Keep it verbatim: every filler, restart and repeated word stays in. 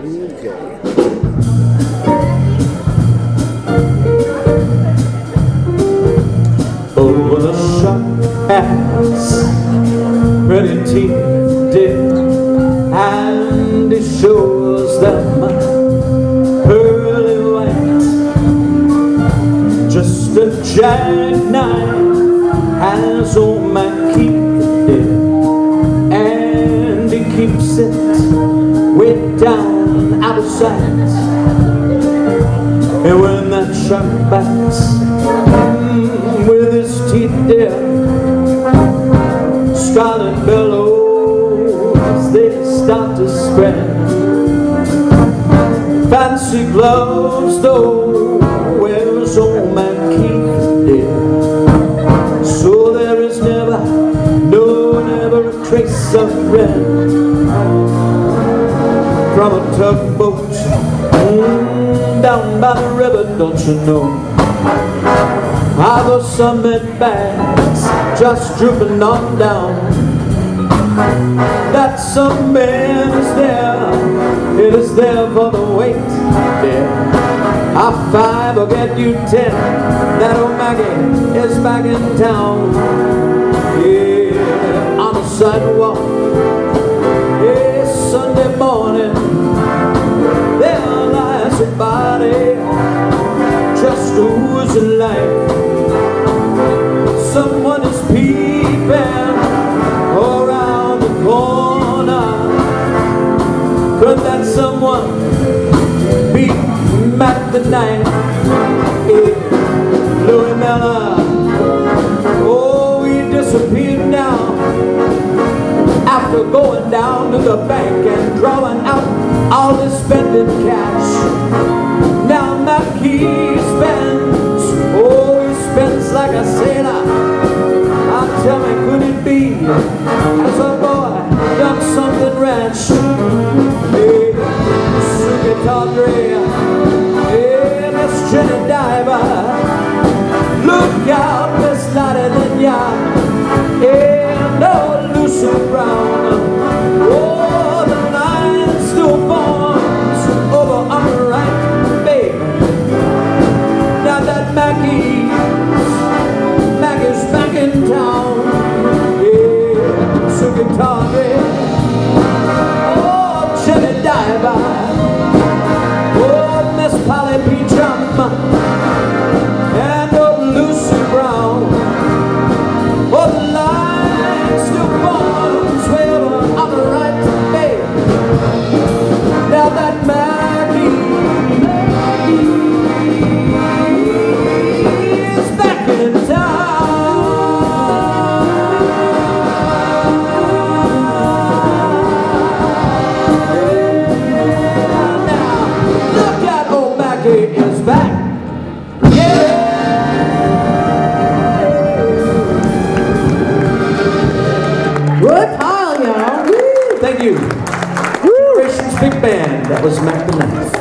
Over the shop ass, pretty teeth did, and it shows them pearly white. Just a jackknife has old man Keith did, and he keeps it way down out of sight. And when that shark bites mm, with his teeth there, scarlet billows they start to spread. Fancy gloves though wears old man Keith did, so there is never, no, never a trace of red from a tugboat mm, down by the river. Don't you know how those cement bags just drooping on down? That some man is there, it is there for the weight. Yeah, high five or get you ten, that old Maggie is back in town. Yeah, on the sidewalk, yeah, Sunday morning, there lies a body just oozing life. Someone is peeping around the corner. Could that someone be Mac the Knife? Yeah, Louis Miller. Oh, he disappeared now after going down to the bank and drawing out all his spending cash. Now Mac he spends, oh he spends like a sailor. Now tell me, could it be has a boy done something rash? Hey, Suki Tawdry, hey, Miss Jenny Diver, look out, Miss Lottie Lanyard, hey, no Lucy Brown. Oh, the line still forms over on the right, babe. Now that Mackie's, Mackie's back in town. Yeah, Suki Tawdry, oh, Jenny Diver, oh, Miss Polly P. Jump, and old Lucy Brown. Oh, the line still forms way over on the right, babe. Now that Maggie, Maggie is back in town. Yeah, now look at old Maggie is back. Good pile, y'all. Thank you. Generations Big Band. That was Mac the Knife.